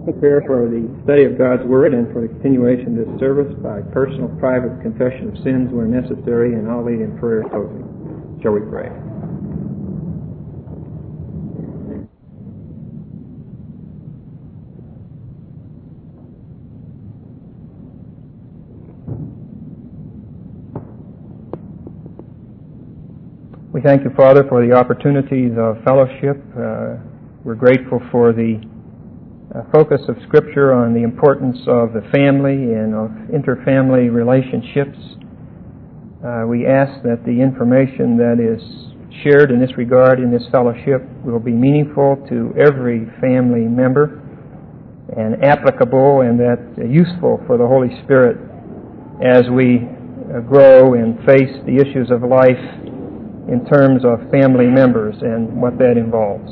Prayer for the study of God's Word and for the continuation of this service by personal, private confession of sins where necessary, and I'll lead in prayer closing. Shall we pray? We thank you, Father, for the opportunities of fellowship. We're grateful for the focus of Scripture on the importance of the family and of interfamily relationships. We ask that the information that is shared in this regard in this fellowship will be meaningful to every family member and applicable, and that useful for the Holy Spirit as we grow and face the issues of life in terms of family members and what that involves.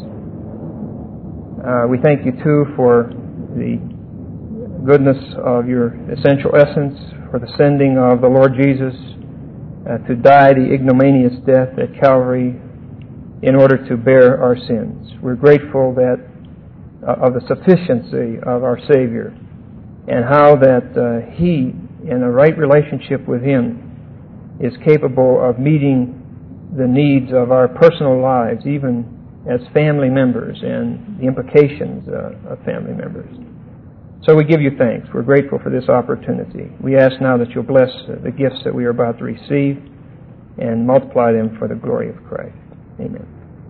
We thank you, too, for the goodness of your essential essence, for the sending of the Lord Jesus to die the ignominious death at Calvary in order to bear our sins. We're grateful that of the sufficiency of our Savior and how that He, in a right relationship with Him, is capable of meeting the needs of our personal lives, even as family members, and the implications of family members. So we give you thanks. We're grateful for this opportunity. We ask now that you'll bless the gifts that we are about to receive and multiply them for the glory of Christ. Amen.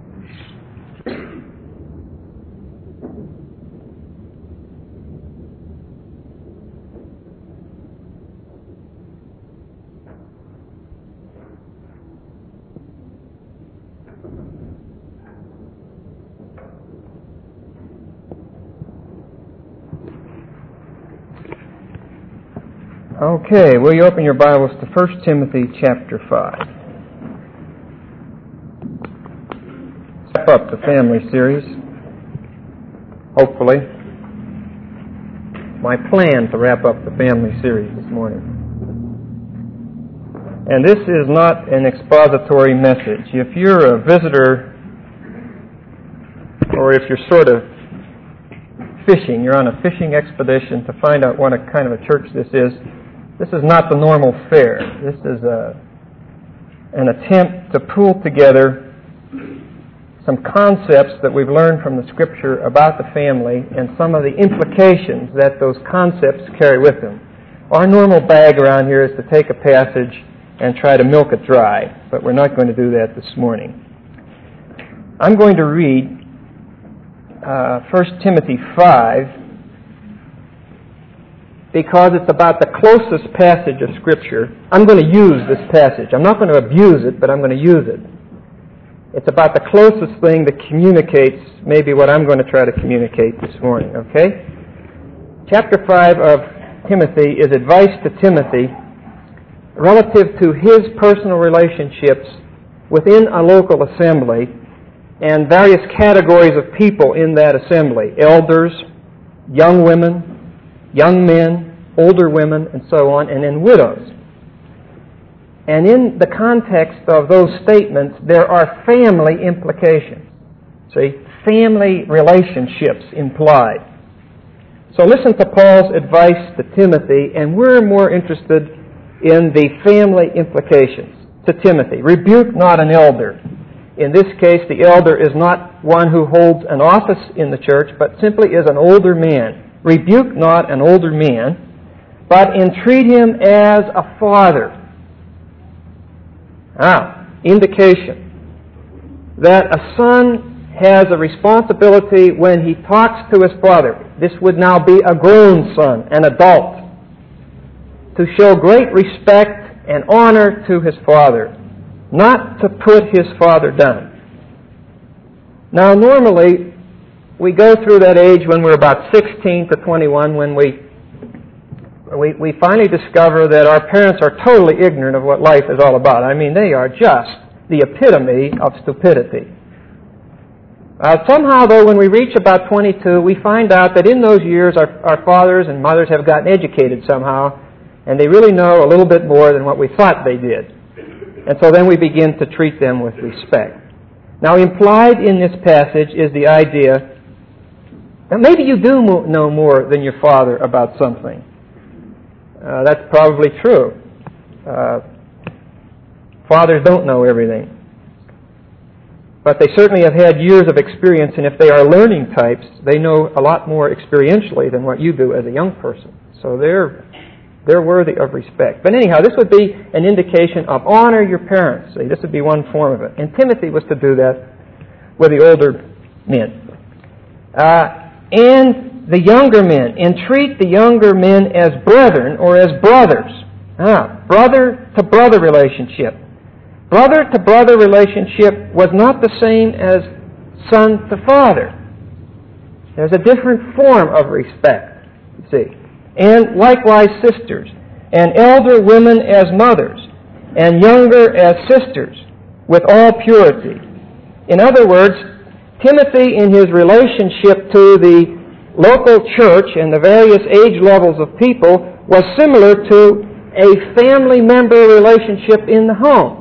Okay, will you open your Bibles to 1 Timothy chapter 5. Wrap up the family series, hopefully. My plan to wrap up the family series this morning. And this is not an expository message. If you're a visitor, or if you're sort of fishing, you're on a fishing expedition to find out what kind of a church this is not the normal fare. This is an attempt to pull together some concepts that we've learned from the Scripture about the family and some of the implications that those concepts carry with them. Our normal bag around here is to take a passage and try to milk it dry, but we're not going to do that this morning. I'm going to read 1 Timothy 5, because it's about the closest passage of Scripture. I'm going to use this passage. I'm not going to abuse it, but I'm going to use it. It's about the closest thing that communicates maybe what I'm going to try to communicate this morning, okay? Chapter 5 of Timothy is advice to Timothy relative to his personal relationships within a local assembly and various categories of people in that assembly: elders, young women, young men, older women, and so on, and then widows. And in the context of those statements, there are family implications. See, family relationships implied. So listen to Paul's advice to Timothy, and we're more interested in the family implications to Timothy. Rebuke not an elder. In this case, the elder is not one who holds an office in the church, but simply is an older man. Rebuke not an older man, but entreat him as a father. Indication that a son has a responsibility when he talks to his father. This would now be a grown son, an adult, to show great respect and honor to his father, not to put his father down. Now, normally, we go through that age when we're about 16 to 21, when we finally discover that our parents are totally ignorant of what life is all about. I mean, they are just the epitome of stupidity. Somehow, though, when we reach about 22, we find out that in those years our fathers and mothers have gotten educated somehow, and they really know a little bit more than what we thought they did. And so then we begin to treat them with respect. Now, implied in this passage is the idea Now, maybe you do know more than your father about something. That's probably true. Fathers don't know everything. But they certainly have had years of experience, and if they are learning types, they know a lot more experientially than what you do as a young person. So they're worthy of respect. But anyhow, this would be an indication of honor your parents. See, this would be one form of it. And Timothy was to do that with the older men. And the younger men. Entreat the younger men as brethren or as brothers. Brother-to-brother relationship. Brother-to-brother relationship was not the same as son-to-father. There's a different form of respect, you see. And likewise sisters, and elder women as mothers, and younger as sisters, with all purity. In other words, Timothy, in his relationship to the local church and the various age levels of people, was similar to a family member relationship in the home.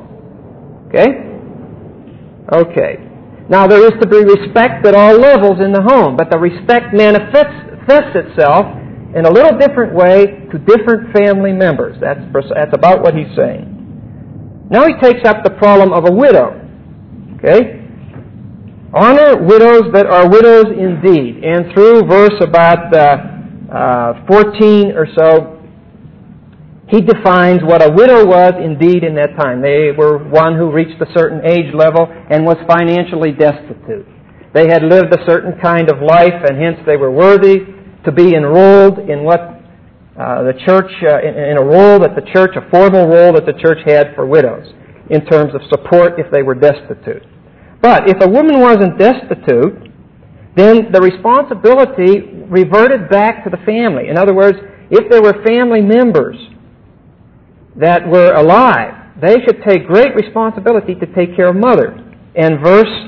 Okay. Now, there is to be respect at all levels in the home, but the respect manifests itself in a little different way to different family members. That's about what he's saying. Now he takes up the problem of a widow. Okay? Honor widows that are widows indeed. And through verse about 14 or so, he defines what a widow was indeed in that time. They were one who reached a certain age level and was financially destitute. They had lived a certain kind of life, and hence they were worthy to be enrolled in what the church, in a role that the church, a formal role that the church had for widows in terms of support if they were destitute. But if a woman wasn't destitute, then the responsibility reverted back to the family. In other words, if there were family members that were alive, they should take great responsibility to take care of mother. And verse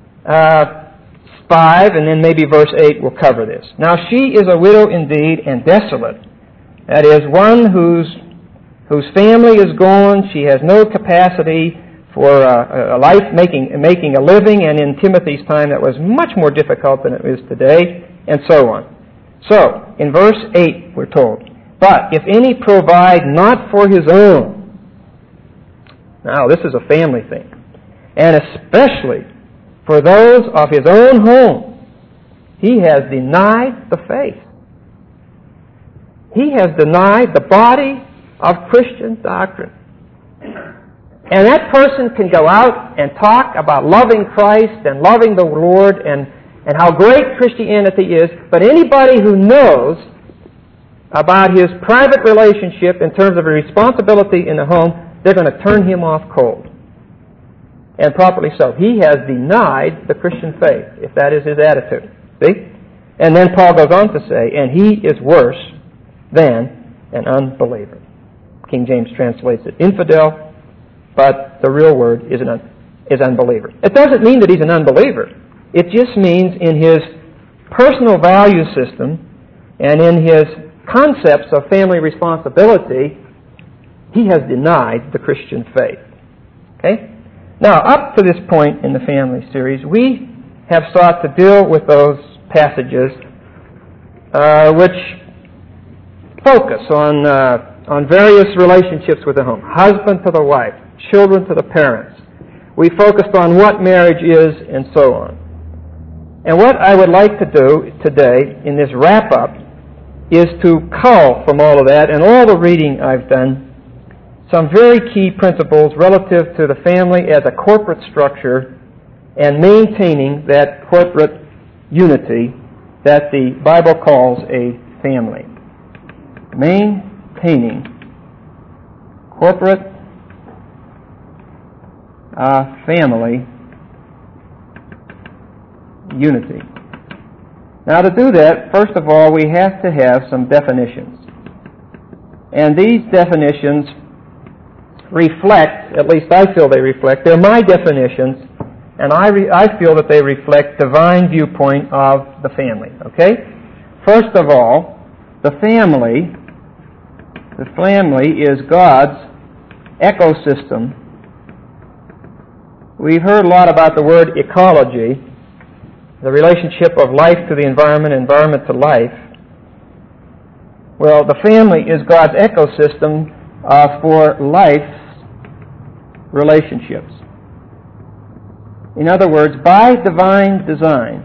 5 and then maybe verse 8 will cover this. Now she is a widow indeed and desolate. That is, one whose family is gone. She has no capacity for a life making a living, and in Timothy's time that was much more difficult than it is today, and so on. So, in verse 8 we're told, but if any provide not for his own. Now, this is a family thing. And especially for those of his own home, he has denied the faith. He has denied the body of Christian doctrine. And that person can go out and talk about loving Christ and loving the Lord and how great Christianity is, but anybody who knows about his private relationship in terms of a responsibility in the home, they're going to turn him off cold. And properly so. He has denied the Christian faith, if that is his attitude. See? And then Paul goes on to say, and he is worse than an unbeliever. King James translates it infidel, but the real word is unbeliever. It doesn't mean that he's an unbeliever. It just means in his personal value system and in his concepts of family responsibility, he has denied the Christian faith. Okay? Now, up to this point in the family series, we have sought to deal with those passages which focus on various relationships with the home. Husband to the wife, children to the parents. We focused on what marriage is and so on. And what I would like to do today in this wrap-up is to cull from all of that and all the reading I've done some very key principles relative to the family as a corporate structure and maintaining that corporate unity that the Bible calls a family. Maintaining corporate family unity. Now, to do that, first of all, we have to have some definitions. And these definitions reflect, at least I feel they reflect, they're my definitions, and I feel that they reflect divine viewpoint of the family. Okay? First of all, the family is God's ecosystem. We've heard a lot about the word ecology, the relationship of life to the environment, environment to life. Well, the family is God's ecosystem for life's relationships. In other words, by divine design,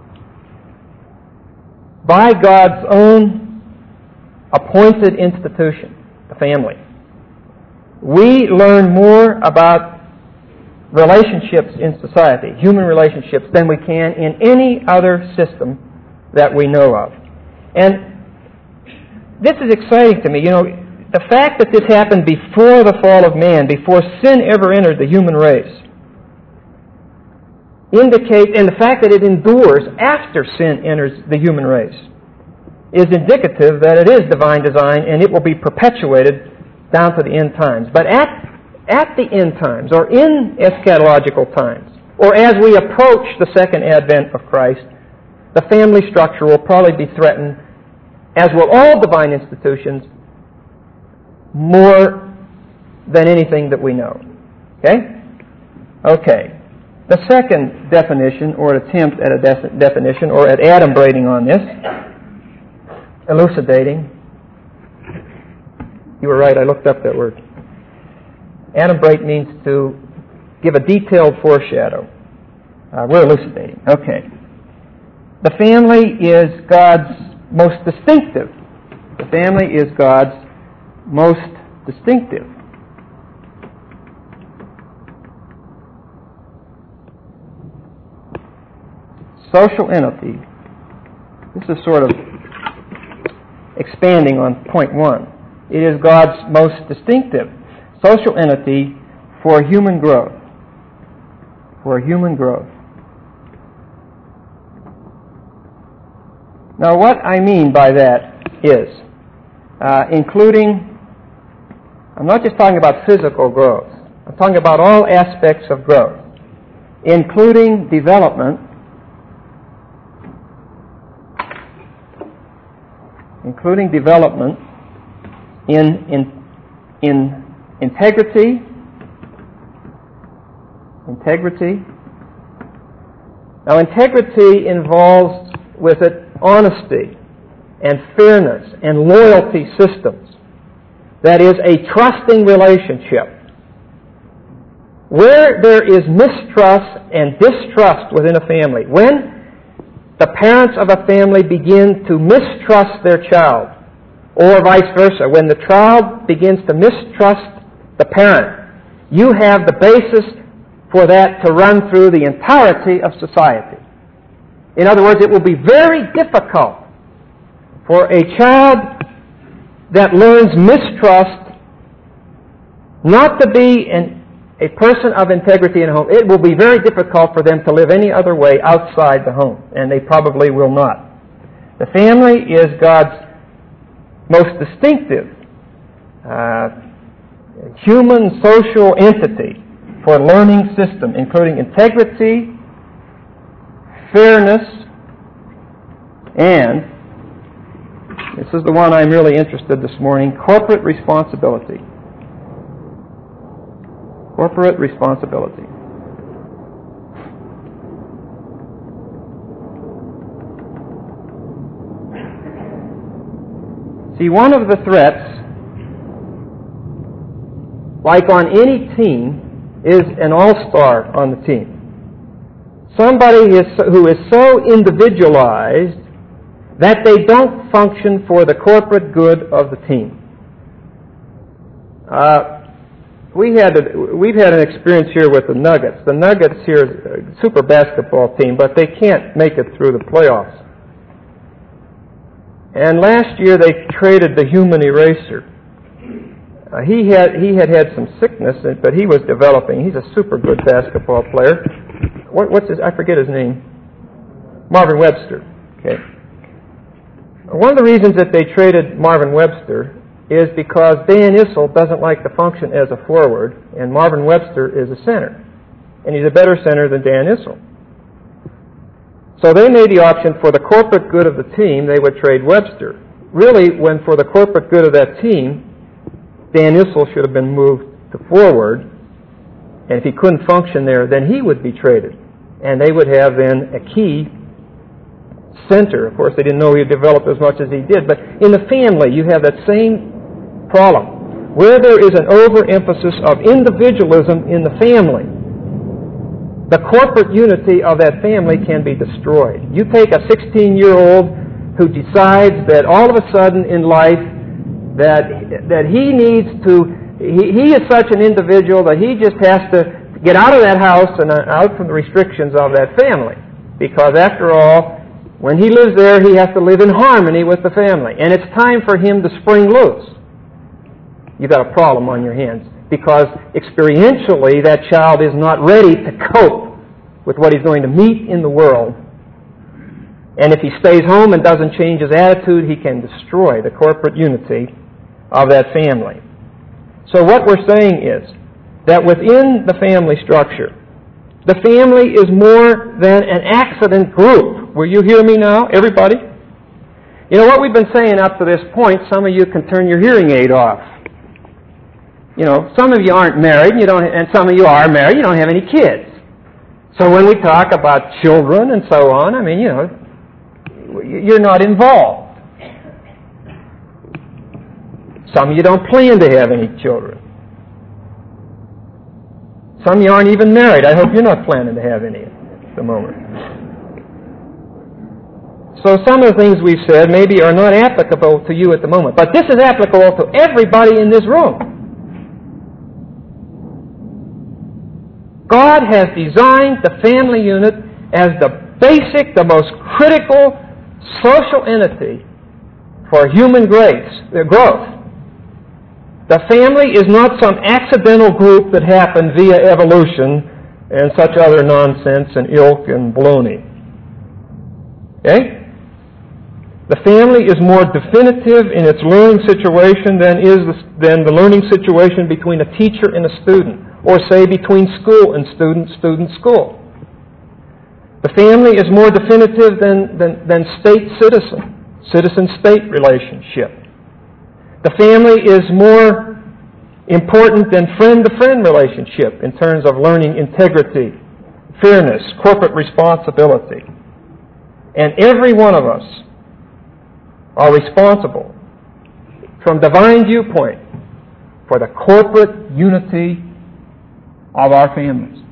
by God's own appointed institution, the family, we learn more about relationships in society, human relationships, than we can in any other system that we know of. And this is exciting to me. You know, the fact that this happened before the fall of man, before sin ever entered the human race, indicates, and the fact that it endures after sin enters the human race, is indicative that it is divine design and it will be perpetuated down to the end times. But at the end times, or in eschatological times, or as we approach the second advent of Christ, the family structure will probably be threatened, as will all divine institutions, more than anything that we know. Okay? Okay. The second definition, or attempt at a definition, or at adumbrating on this, elucidating. You were right, I looked up that word. Adumbrate means to give a detailed foreshadow. We're elucidating. Okay. The family is God's most distinctive. The family is God's most distinctive. Social entity. This is sort of expanding on point one. It is God's most distinctive social entity for human growth. For human growth. Now, what I mean by that is, including, I'm not just talking about physical growth. I'm talking about all aspects of growth, including development, in integrity. Now, integrity involves with it honesty and fairness and loyalty systems. That is a trusting relationship. Where there is mistrust and distrust within a family, when the parents of a family begin to mistrust their child, or vice versa, when the child begins to mistrust the parent, you have the basis for that to run through the entirety of society. In other words, it will be very difficult for a child that learns mistrust not to be a person of integrity in a home. It will be very difficult for them to live any other way outside the home, and they probably will not. The family is God's most distinctive human social entity for learning system, including integrity, fairness, and, this is the one I'm really interested this morning, corporate responsibility. Corporate responsibility. See, one of the threats, like on any team, is an all-star on the team. Somebody who is so individualized that they don't function for the corporate good of the team. We've had an experience here with the Nuggets. The Nuggets here is a super basketball team, but they can't make it through the playoffs. And last year they traded the human eraser. He had some sickness, but he was developing. He's a super good basketball player. What's his? I forget his name. Marvin Webster. Okay. One of the reasons that they traded Marvin Webster is because Dan Issel doesn't like to function as a forward, and Marvin Webster is a center. And he's a better center than Dan Issel. So they made the option for the corporate good of the team, they would trade Webster. Really, when for the corporate good of that team, Dan Issel should have been moved to forward, and if he couldn't function there, then he would be traded. And they would have then a key center. Of course, they didn't know he developed as much as he did. But in the family, you have that same problem. Where there is an overemphasis of individualism in the family, the corporate unity of that family can be destroyed. You take a 16-year-old who decides that all of a sudden in life that he needs to, he is such an individual that he just has to get out of that house and out from the restrictions of that family. Because after all, when he lives there, he has to live in harmony with the family. And it's time for him to spring loose. You've got a problem on your hands. Because experientially, that child is not ready to cope with what he's going to meet in the world. And if he stays home and doesn't change his attitude, he can destroy the corporate unity of that family. So what we're saying is that within the family structure, the family is more than an accident group. Will you hear me now, everybody? You know what we've been saying up to this point, some of you can turn your hearing aid off. You know, some of you aren't married, and some of you are married, you don't have any kids. So when we talk about children and so on, I mean, you know, you're not involved. Some of you don't plan to have any children. Some of you aren't even married. I hope you're not planning to have any at the moment. So some of the things we've said maybe are not applicable to you at the moment. But this is applicable to everybody in this room. God has designed the family unit as the basic, the most critical social entity for human growth. The family is not some accidental group that happened via evolution and such other nonsense and ilk and baloney. Okay? The family is more definitive in its learning situation than the learning situation between a teacher and a student, or say between school and student-school. The family is more definitive than citizen-state relationship. The family is more important than friend-to-friend relationship in terms of learning integrity, fairness, corporate responsibility. And every one of us are responsible from divine viewpoint for the corporate unity of our families.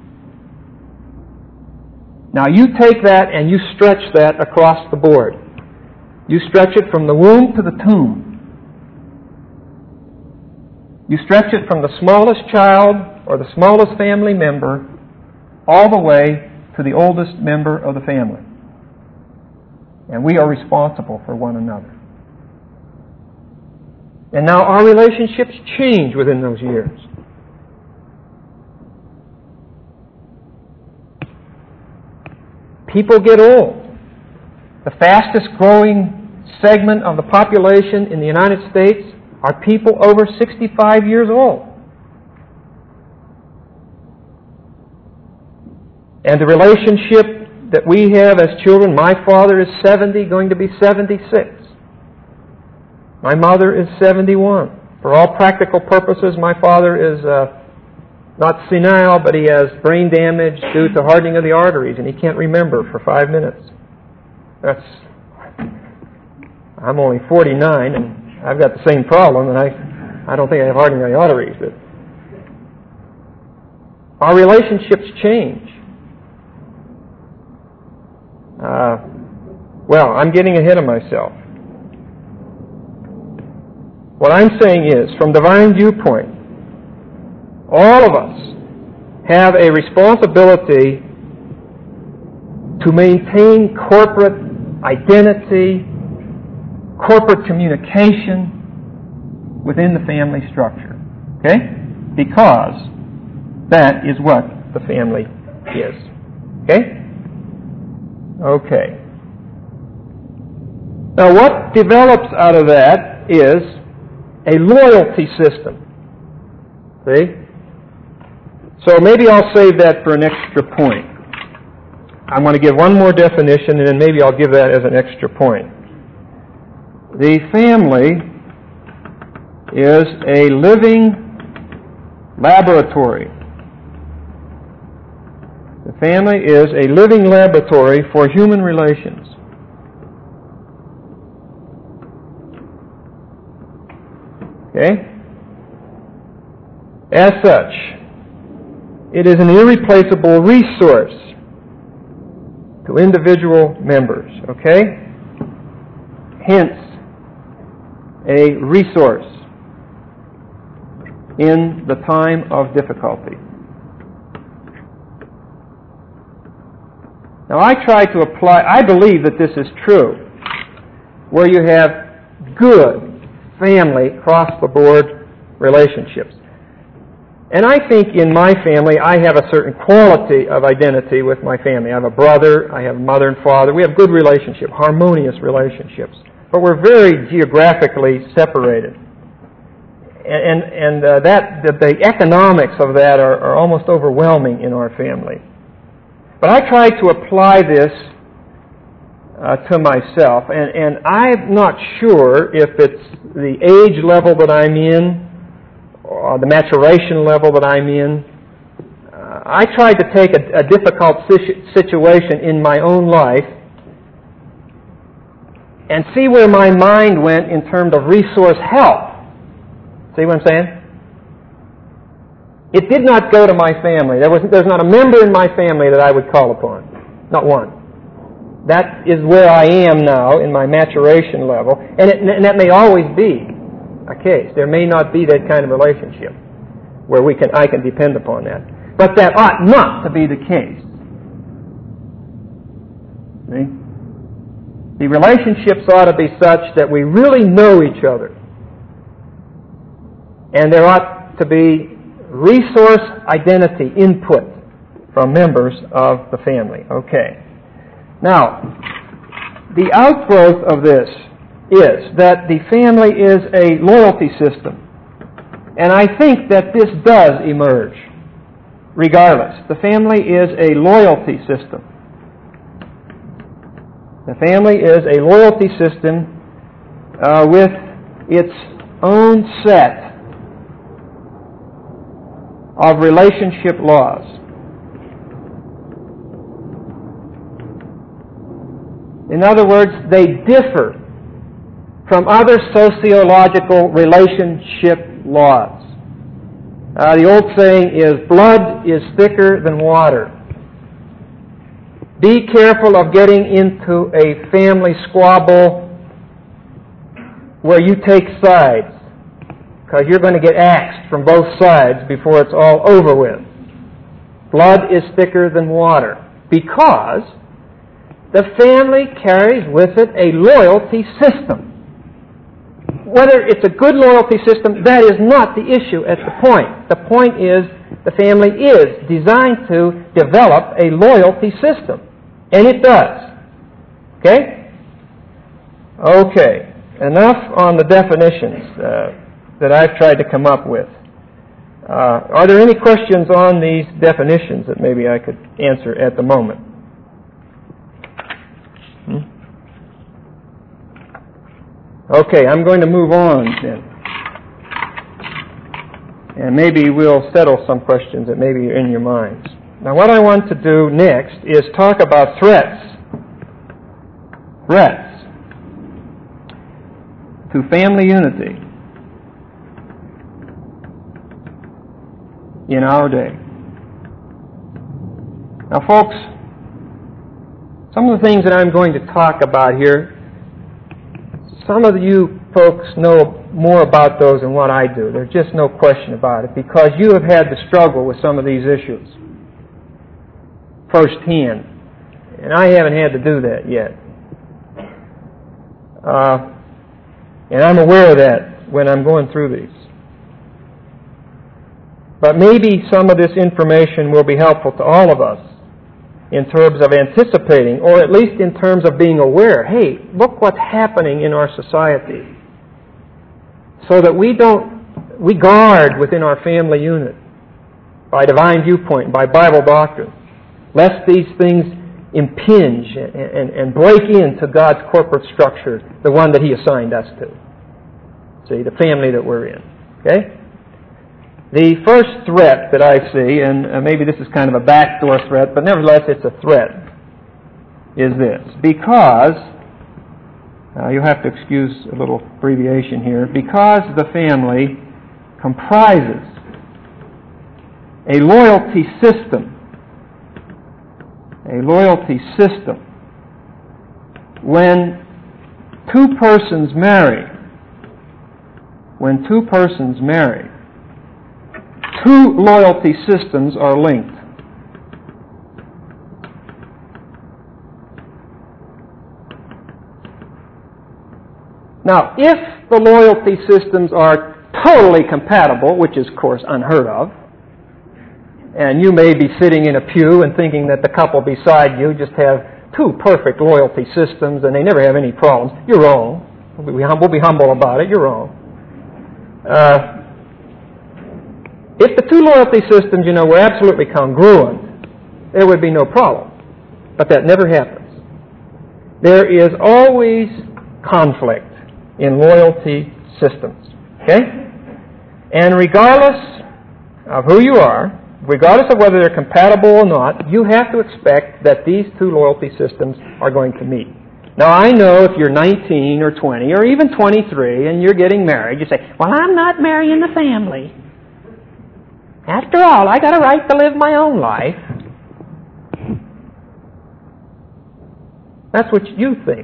Now you take that and you stretch that across the board. You stretch it from the womb to the tomb. You stretch it from the smallest child or the smallest family member all the way to the oldest member of the family. And we are responsible for one another. And now our relationships change within those years. People get old. The fastest growing segment of the population in the United States are people over 65 years old. And the relationship that we have as children, my father is 70, going to be 76. My mother is 71. For all practical purposes, my father is not senile, but he has brain damage due to hardening of the arteries, and he can't remember for 5 minutes. I'm only 49, and I've got the same problem, and I don't think I have hardening of the arteries. But our relationships change. Well, I'm getting ahead of myself. What I'm saying is, from divine viewpoint, all of us have a responsibility to maintain corporate identity, corporate communication within the family structure. Okay? Because that is what the family is. Okay? Okay. Now what develops out of that is a loyalty system. See? So maybe I'll save that for an extra point. I'm going to give one more definition, and then maybe I'll give that as an extra point. The family is a living laboratory. The family is a living laboratory for human relations. Okay? As such, it is an irreplaceable resource to individual members. Okay? Hence, a resource in the time of difficulty. Now, I believe that this is true, where you have good family, across-the-board relationships. And I think in my family, I have a certain quality of identity with my family. I have a brother, I have a mother and father. We have good relationships, harmonious relationships. But we're very geographically separated. And the economics of that are almost overwhelming in our family. But I try to apply this to myself, and I'm not sure if it's the age level that I'm in, or the maturation level that I'm in. I tried to take a difficult situation in my own life and see where my mind went in terms of resource help. See what I'm saying? It did not go to my family. There's not a member in my family that I would call upon. Not one. That is where I am now in my maturation level, and that may always be a case. There may not be that kind of relationship where I can depend upon that. But that ought not to be the case. See? The relationships ought to be such that we really know each other. And there ought to be resource identity input from members of the family. Okay. Now, the outgrowth of this is that the family is a loyalty system. And I think that this does emerge, regardless. The family is a loyalty system. The family is a loyalty system with its own set of relationship laws. In other words, they differ from other sociological relationship laws. The old saying is, blood is thicker than water. Be careful of getting into a family squabble where you take sides, because you're going to get axed from both sides before it's all over with. Blood is thicker than water, because the family carries with it a loyalty system. Whether it's a good loyalty system, that is not the issue at the point. The point is the family is designed to develop a loyalty system. And it does. Okay? Okay. Enough on the definitions that I've tried to come up with. Are there any questions on these definitions that maybe I could answer at the moment? Okay, I'm going to move on then. And maybe we'll settle some questions that maybe are in your minds. Now what I want to do next is talk about threats. Threats to family unity in our day. Now folks, some of the things that I'm going to talk about here, some of you folks know more about those than what I do. There's just no question about it, because you have had to struggle with some of these issues firsthand. And I haven't had to do that yet. And I'm aware of that when I'm going through these. But maybe some of this information will be helpful to all of us in terms of anticipating, or at least in terms of being aware, hey, look what's happening in our society. So that we guard within our family unit by divine viewpoint, by Bible doctrine, lest these things impinge and break into God's corporate structure, the one that He assigned us to. See, the family that we're in. Okay? The first threat that I see, and maybe this is kind of a backdoor threat, but nevertheless it's a threat, is this. Because You'll have to excuse a little abbreviation here. Because the family comprises a loyalty system. A loyalty system. When two persons marry, two loyalty systems are linked. Now, if the loyalty systems are totally compatible, which is, of course, unheard of, and you may be sitting in a pew and thinking that the couple beside you just have two perfect loyalty systems and they never have any problems, you're wrong. We'll be humble about it. You're wrong. If the two loyalty systems, were absolutely congruent, there would be no problem. But that never happens. There is always conflict in loyalty systems. Okay? And regardless of who you are, regardless of whether they're compatible or not, you have to expect that these two loyalty systems are going to meet. Now, I know if you're 19 or 20 or even 23 and you're getting married, you say, well, I'm not marrying the family. After all, I got a right to live my own life. That's what you think.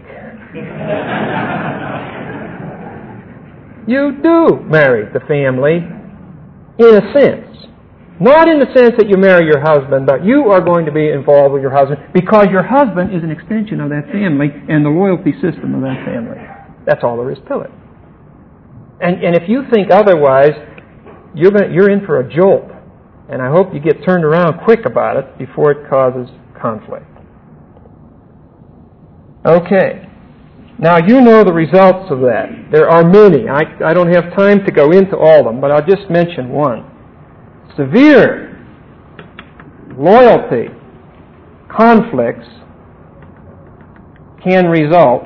You do marry the family in a sense. Not in the sense that you marry your husband, but you are going to be involved with your husband because your husband is an extension of that family and the loyalty system of that family. That's all there is to it. And if you think otherwise, you're in for a jolt. And I hope you get turned around quick about it before it causes conflict. Okay. Now, you know the results of that. There are many. I don't have time to go into all of them, but I'll just mention one. Severe loyalty conflicts can result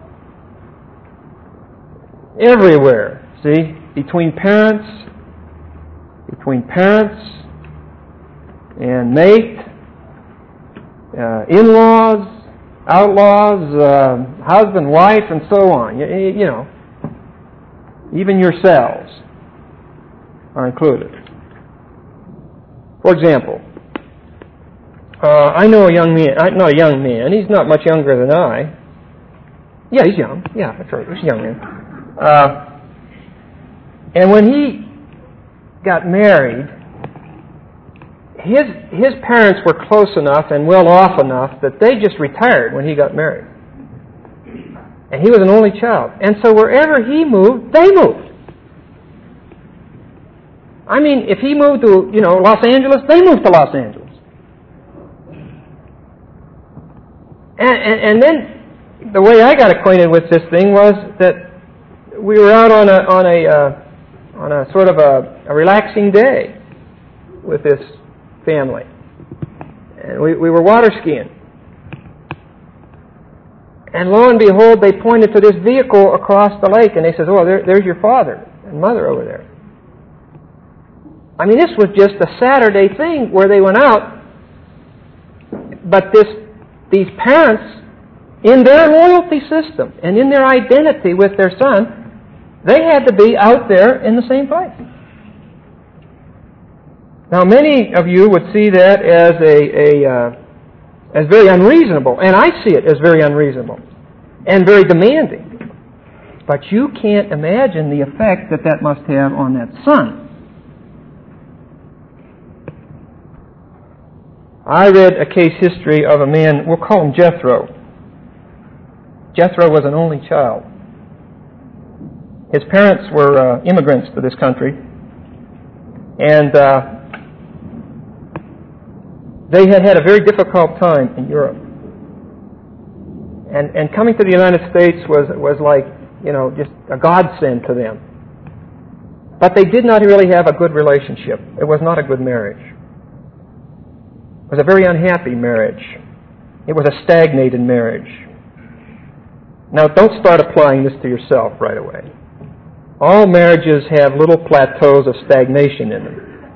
everywhere. See? Between parents and mate, in-laws, outlaws, husband, wife, and so on. Even yourselves are included. For example, I know a young man, not a young man, he's not much younger than I. Yeah, he's young. Yeah, that's right, he's a young man. And when he got married, his parents were close enough and well off enough that they just retired when he got married. And he was an only child. And so wherever he moved, they moved. I mean, if he moved to, Los Angeles, they moved to Los Angeles. And then the way I got acquainted with this thing was that we were out on a sort of a relaxing day with this family. And we were water skiing. And lo and behold, they pointed to this vehicle across the lake and they said, oh, there's your father and mother over there. I mean, this was just a Saturday thing where they went out. But these parents, in their loyalty system and in their identity with their son, they had to be out there in the same place. Now, many of you would see that as very unreasonable, and I see it as very unreasonable and very demanding. But you can't imagine the effect that must have on that son. I read a case history of a man, we'll call him Jethro. Jethro was an only child. His parents were immigrants to this country, and they had a very difficult time in Europe. And coming to the United States was like, just a godsend to them. But they did not really have a good relationship. It was not a good marriage. It was a very unhappy marriage. It was a stagnated marriage. Now, don't start applying this to yourself right away. All marriages have little plateaus of stagnation in them.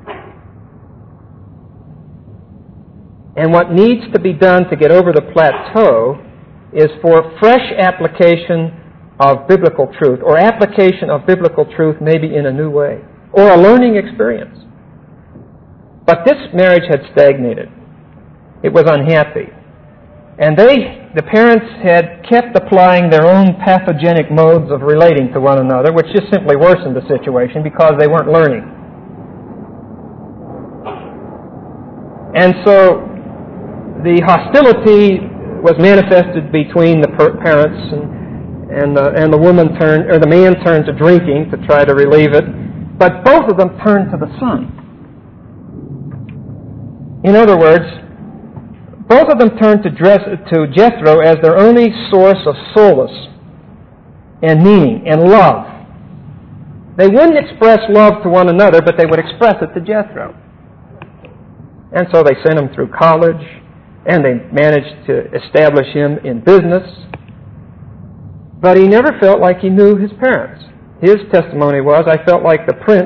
And what needs to be done to get over the plateau is for fresh application of biblical truth, or application of biblical truth maybe in a new way, or a learning experience. But this marriage had stagnated. It was unhappy. And the parents had kept applying their own pathogenic modes of relating to one another, which just simply worsened the situation because they weren't learning. And so the hostility was manifested between the parents, and the woman turned, or the man turned to drinking to try to relieve it. But both of them turned to the son. In other words, both of them turned to Jethro as their only source of solace and meaning and love. They wouldn't express love to one another, but they would express it to Jethro. And so they sent him through college, and they managed to establish him in business. But he never felt like he knew his parents. His testimony was, I felt like the prince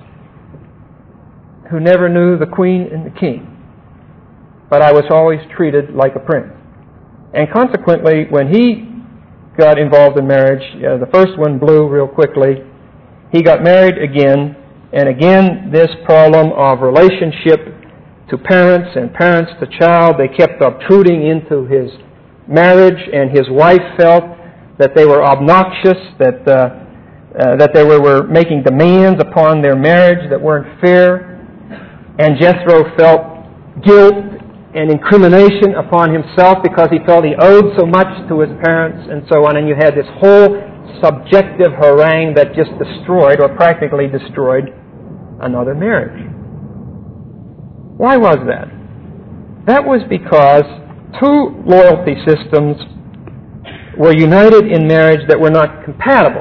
who never knew the queen and the king. But I was always treated like a prince. And consequently, when he got involved in marriage, the first one blew real quickly. He got married again, and again this problem of relationship to parents and parents to child, they kept obtruding into his marriage, and his wife felt that they were obnoxious, that they were making demands upon their marriage that weren't fair. And Jethro felt guilt and incrimination upon himself because he felt he owed so much to his parents and so on. And you had this whole subjective harangue that just destroyed, or practically destroyed, another marriage. Why was that? That was because two loyalty systems were united in marriage that were not compatible.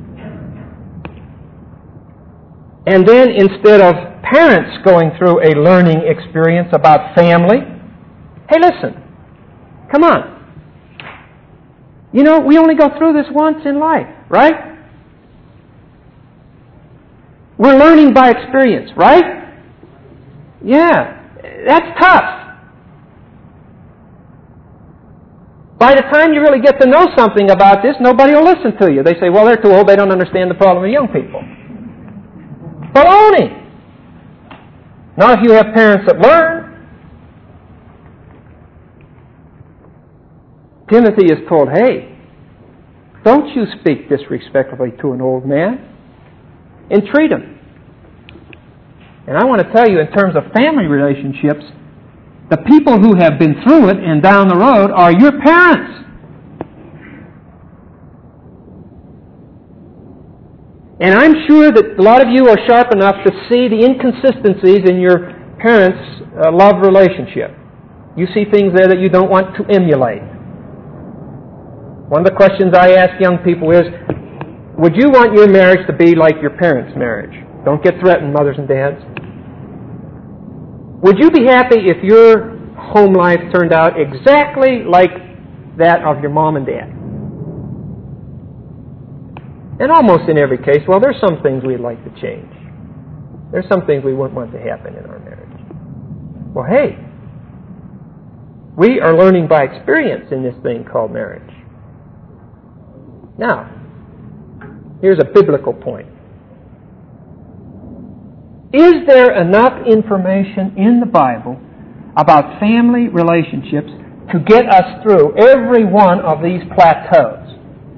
And then instead of parents going through a learning experience about family, hey, listen, come on. You know, we only go through this once in life, right? We're learning by experience, right? Yeah, that's tough. By the time you really get to know something about this, nobody will listen to you. They say, well, they're too old, they don't understand the problem of young people. Baloney! Not if you have parents that learn. Timothy is told, hey, don't you speak disrespectfully to an old man. Entreat him. And I want to tell you, in terms of family relationships, the people who have been through it and down the road are your parents. And I'm sure that a lot of you are sharp enough to see the inconsistencies in your parents' love relationship. You see things there that you don't want to emulate. One of the questions I ask young people is, would you want your marriage to be like your parents' marriage? Don't get threatened, mothers and dads. Would you be happy if your home life turned out exactly like that of your mom and dad? And almost in every case, well, there's some things we'd like to change. There's some things we wouldn't want to happen in our marriage. Well, hey, we are learning by experience in this thing called marriage. Now, here's a biblical point. Is there enough information in the Bible about family relationships to get us through every one of these plateaus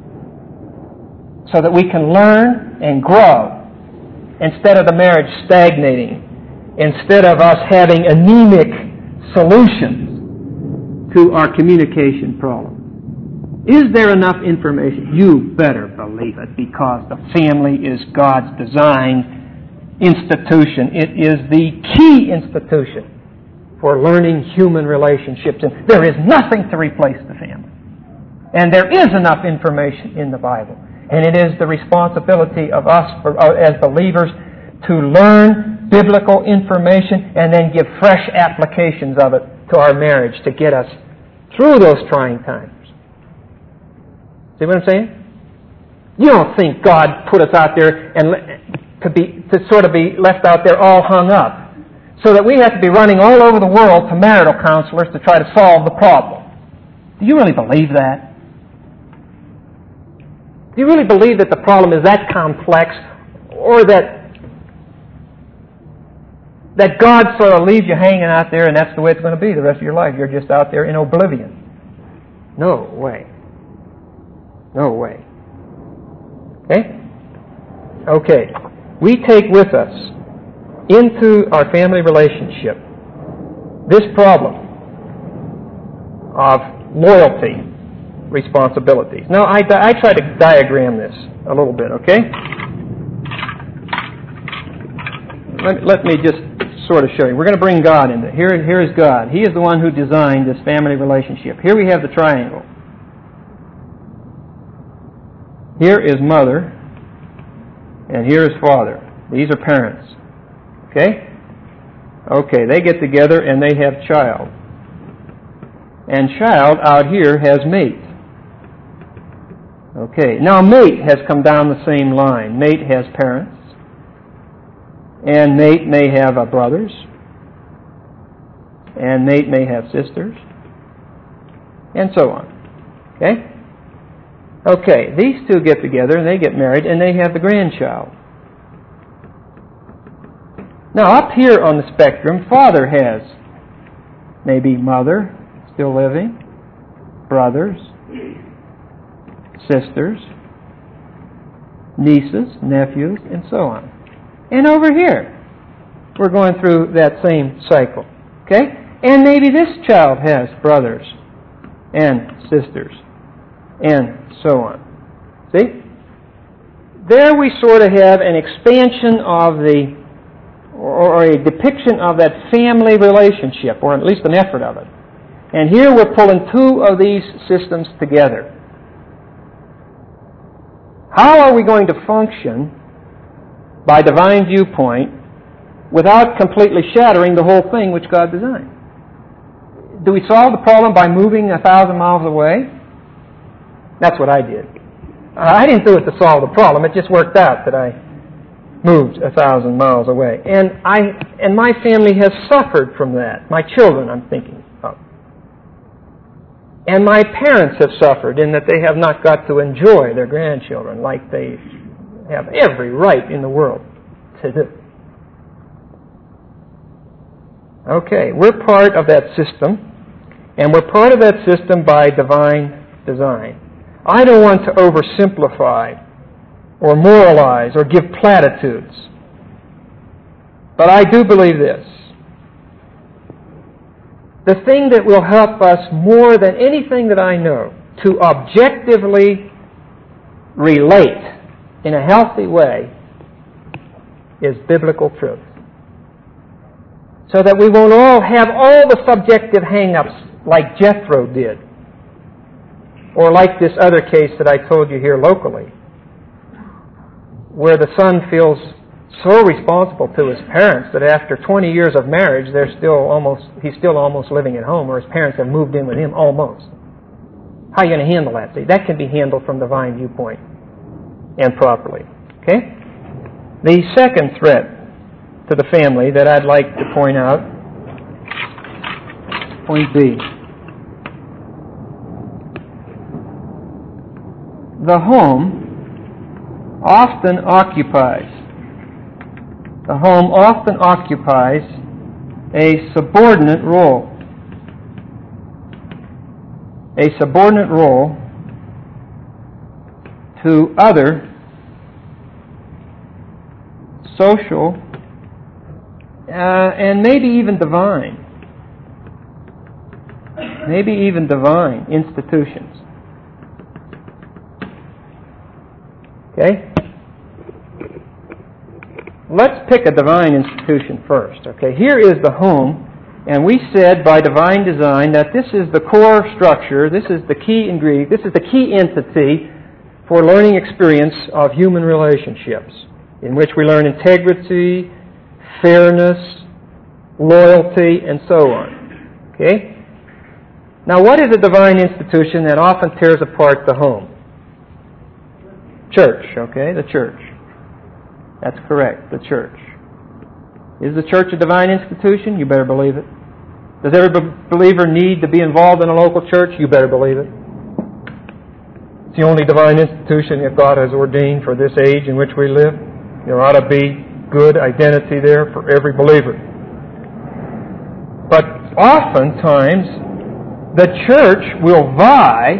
so that we can learn and grow instead of the marriage stagnating, instead of us having anemic solutions to our communication problem? Is there enough information? You better believe it, because the family is God's designed institution. It is the key institution for learning human relationships. And there is nothing to replace the family. And there is enough information in the Bible. And it is the responsibility of us as believers to learn biblical information and then give fresh applications of it to our marriage to get us through those trying times. See what I'm saying? You don't think God put us out there and to sort of be left out there all hung up so that we have to be running all over the world to marital counselors to try to solve the problem. Do you really believe that? Do you really believe that the problem is that complex, or that God sort of leaves you hanging out there and that's the way it's going to be the rest of your life? You're just out there in oblivion. No way. No way. Okay? Okay. We take with us into our family relationship this problem of loyalty responsibilities. Now, I try to diagram this a little bit, okay? Let me just sort of show you. We're going to bring God into it. Here is God. He is the one who designed this family relationship. Here we have the triangle. Here is mother, and here is father. These are parents. Okay? Okay, they get together and they have child. And child out here has mate. Okay, now mate has come down the same line. Mate has parents. And mate may have brothers. And mate may have sisters. And so on. Okay? Okay, these two get together and they get married and they have the grandchild. Now up here on the spectrum, father has maybe mother, still living, brothers, sisters, nieces, nephews, and so on. And over here, we're going through that same cycle. Okay? And maybe this child has brothers and sisters and so on. See? There we sort of have an expansion of or a depiction of that family relationship, or at least an effort of it. And here we're pulling two of these systems together. How are we going to function by divine viewpoint without completely shattering the whole thing which God designed? Do we solve the problem by moving 1,000 miles away? That's what I did. I didn't do it to solve the problem. It just worked out that I moved 1,000 miles away. And my family has suffered from that. My children, I'm thinking of. And my parents have suffered in that they have not got to enjoy their grandchildren like they have every right in the world to do. Okay, we're part of that system, and we're part of that system by divine design. I don't want to oversimplify or moralize or give platitudes, but I do believe this. The thing that will help us more than anything that I know to objectively relate in a healthy way is biblical truth. So that we won't all have all the subjective hang-ups like Jethro did, or like this other case that I told you here locally, where the son feels so responsible to his parents that after 20 years of marriage, he's still almost living at home, or his parents have moved in with him almost. How are you going to handle that? See, that can be handled from divine viewpoint and properly. Okay? The second threat to the family that I'd like to point out, point B. The home often occupies a subordinate role. A subordinate role to other social and maybe even divine institutions. Okay? Let's pick a divine institution first. Okay, here is the home, and we said by divine design that this is the core structure, this is the key ingredient, this is the key entity for learning experience of human relationships, in which we learn integrity, fairness, loyalty, and so on. Okay? Now, what is a divine institution that often tears apart the home? Church, okay? The church. That's correct, the church. Is the church a divine institution? You better believe it. Does every believer need to be involved in a local church? You better believe it. It's the only divine institution that God has ordained for this age in which we live. There ought to be good identity there for every believer. But oftentimes, the church will vie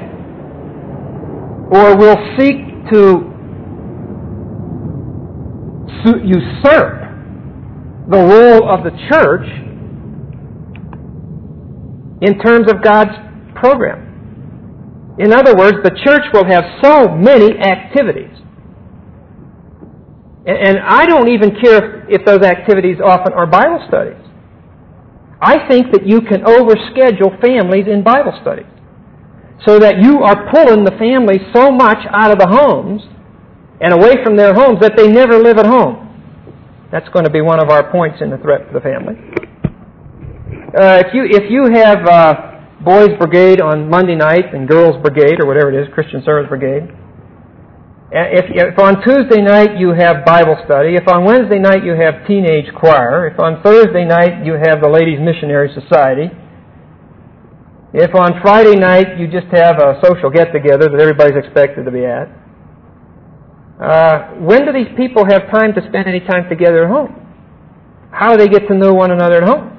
or will seek to usurp the role of the church in terms of God's program. In other words, the church will have so many activities. And I don't even care if those activities often are Bible studies. I think that you can overschedule families in Bible studies so that you are pulling the families so much out of the homes and away from their homes that they never live at home. That's going to be one of our points in the threat to the family. If you have Boys Brigade on Monday night and Girls Brigade, or whatever it is, Christian Service Brigade, if on Tuesday night you have Bible study, if on Wednesday night you have Teenage Choir, if on Thursday night you have the Ladies Missionary Society, if on Friday night you just have a social get-together that everybody's expected to be at, when do these people have time to spend any time together at home? How do they get to know one another at home?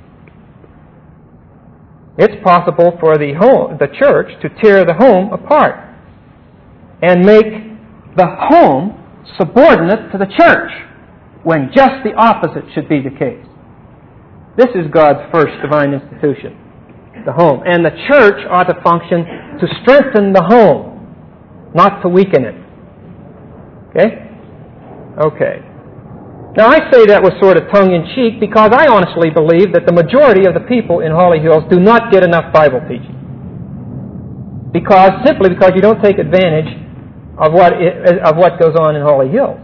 It's possible for the church to tear the home apart and make the home subordinate to the church when just the opposite should be the case. This is God's first divine institution, the home. And the church ought to function to strengthen the home, not to weaken it. Okay. Now I say that with sort of tongue-in-cheek because I honestly believe that the majority of the people in Holly Hills do not get enough Bible teaching. Simply because you don't take advantage of what goes on in Holly Hills.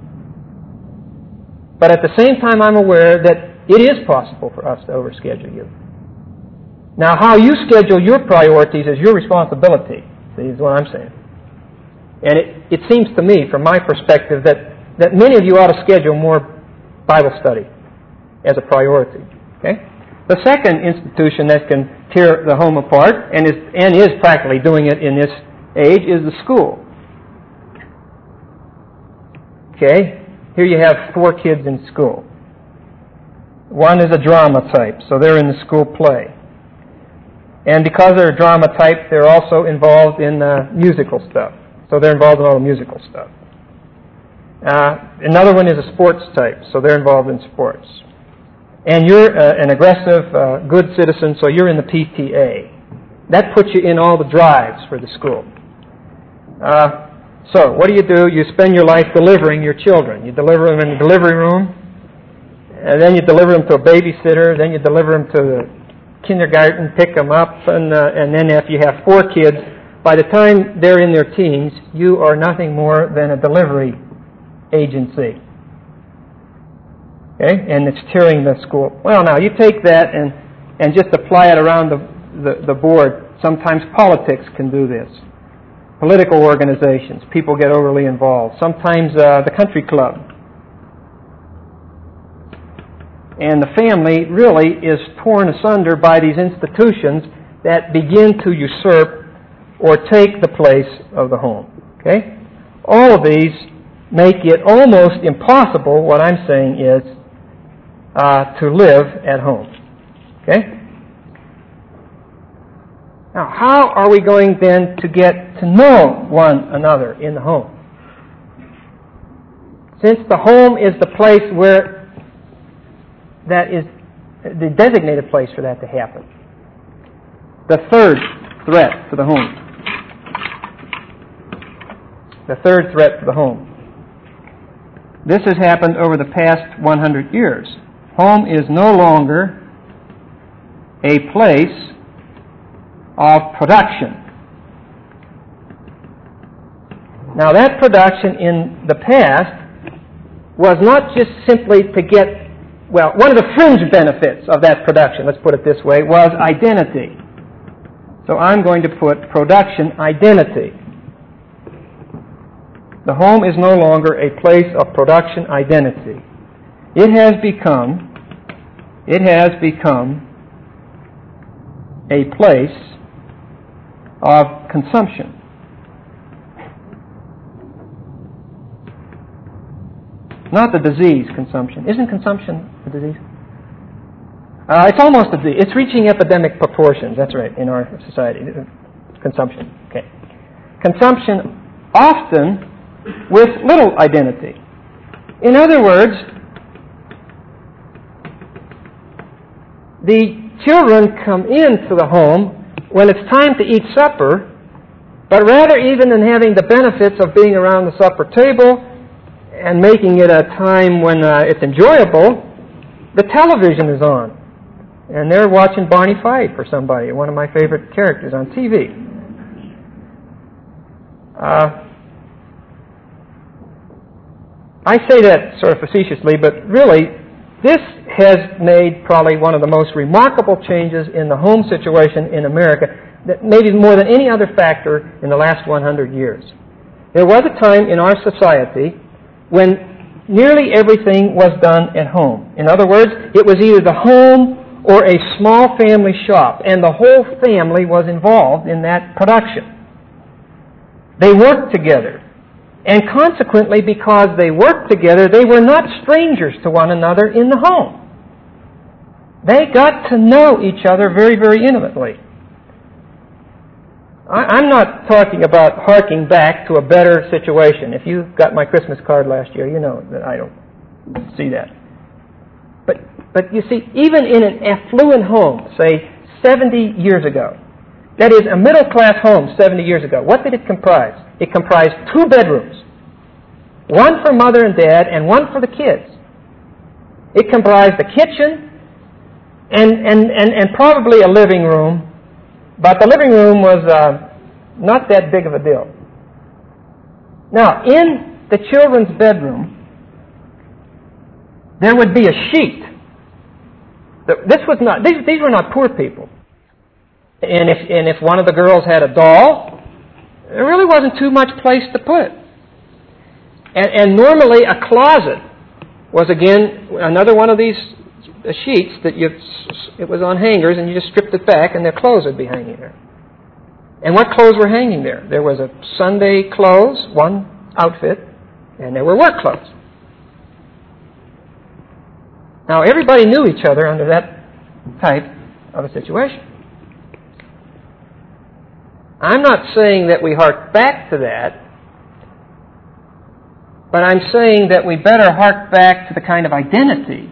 But at the same time, I'm aware that it is possible for us to overschedule you. Now, how you schedule your priorities is your responsibility, see, is what I'm saying. And it seems to me, from my perspective, that many of you ought to schedule more Bible study as a priority. Okay? The second institution that can tear the home apart, and is practically doing it in this age, is the school. Okay? Here you have 4 kids in school. One is a drama type, so they're in the school play. And because they're a drama type, they're also involved in musical stuff. So they're involved in all the musical stuff. Another one is a sports type, so they're involved in sports. And you're an aggressive, good citizen, so you're in the PTA. That puts you in all the drives for the school. So what do? You spend your life delivering your children. You deliver them in the delivery room, and then you deliver them to a babysitter, then you deliver them to the kindergarten, pick them up, and then if you have 4 kids, by the time they're in their teens, you are nothing more than a delivery agency. Okay? And it's tearing the school. Well, now, you take that and just apply it around the board. Sometimes politics can do this. Political organizations, people get overly involved. Sometimes the country club. And the family really is torn asunder by these institutions that begin to usurp or take the place of the home. Okay? All of these make it almost impossible, what I'm saying is, to live at home. Okay? Now, how are we going then to get to know one another in the home? Since the home is the place where that is the designated place for that to happen. The third threat to the home. The third threat to the home. This has happened over the past 100 years. Home is no longer a place of production. Now that production in the past was not just simply to get, well, one of the fringe benefits of that production, let's put it this way, was identity. So I'm going to put production identity. The home is no longer a place of production identity. It has become a place of consumption. not the disease, consumption. Isn't consumption a disease? It's almost a disease. It's reaching epidemic proportions. That's right, in our society. Consumption. Okay. Consumption often with little identity. In other words, the children come into the home when it's time to eat supper, but rather even than having the benefits of being around the supper table and making it a time when it's enjoyable, the television is on. And they're watching Barney Fife or somebody, one of my favorite characters on TV. I say that sort of facetiously, but really, this has made probably one of the most remarkable changes in the home situation in America, that maybe more than any other factor in the last 100 years. There was a time in our society when nearly everything was done at home. In other words, it was either the home or a small family shop, and the whole family was involved in that production. They worked together. And consequently, because they worked together, they were not strangers to one another in the home. They got to know each other very, very intimately. I'm not talking about harking back to a better situation. If you got my Christmas card last year, you know that I don't see that. But you see, even in an affluent home, say 70 years ago, that is, a middle-class home 70 years ago, what did it comprise? It comprised 2 bedrooms, one for mother and dad and one for the kids. It comprised the kitchen and probably a living room, but the living room was not that big of a deal. Now, in the children's bedroom, there would be a sheet. These were not poor people. And if one of the girls had a doll, there really wasn't too much place to put it. And normally a closet was, again, another one of these sheets that it was on hangers, and you just stripped it back and their clothes would be hanging there. And what clothes were hanging there? There was a Sunday clothes, one outfit, and there were work clothes. Now everybody knew each other under that type of a situation. I'm not saying that we hark back to that, but I'm saying that we better hark back to the kind of identity,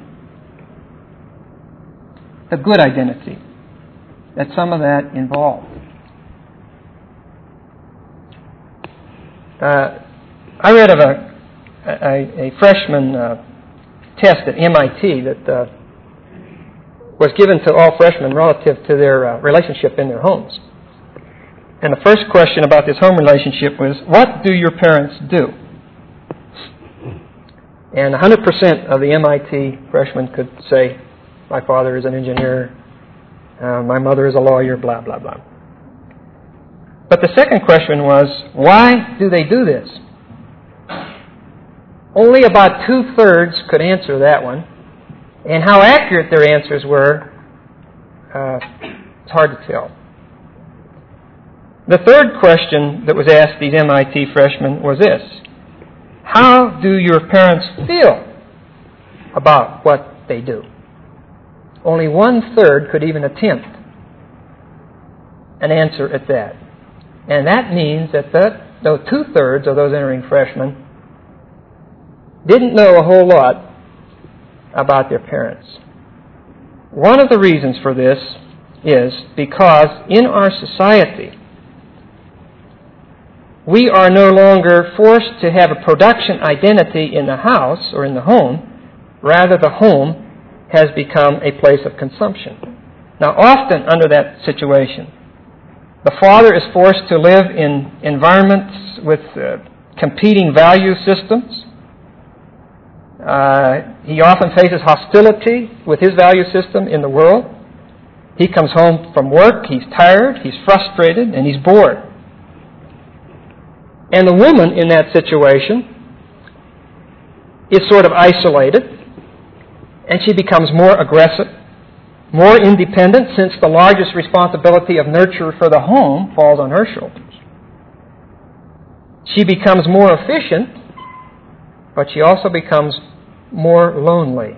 the good identity, that some of that involved. I read of a freshman test at MIT that was given to all freshmen relative to their relationship in their homes. And the first question about this home relationship was, what do your parents do? And 100% of the MIT freshmen could say, my father is an engineer, my mother is a lawyer, blah, blah, blah. But the second question was, why do they do this? Only about 2/3 could answer that one. And how accurate their answers were, it's hard to tell. The third question that was asked these MIT freshmen was this: how do your parents feel about what they do? Only 1/3 could even attempt an answer at that. And that means that those 2/3 of those entering freshmen didn't know a whole lot about their parents. One of the reasons for this is because in our society, we are no longer forced to have a production identity in the house or in the home. Rather, the home has become a place of consumption. Now, often under that situation, the father is forced to live in environments with competing value systems. He often faces hostility with his value system in the world. He comes home from work, he's tired, he's frustrated, and he's bored. And the woman in that situation is sort of isolated, and she becomes more aggressive, more independent, since the largest responsibility of nurture for the home falls on her shoulders. She becomes more efficient, but she also becomes more lonely.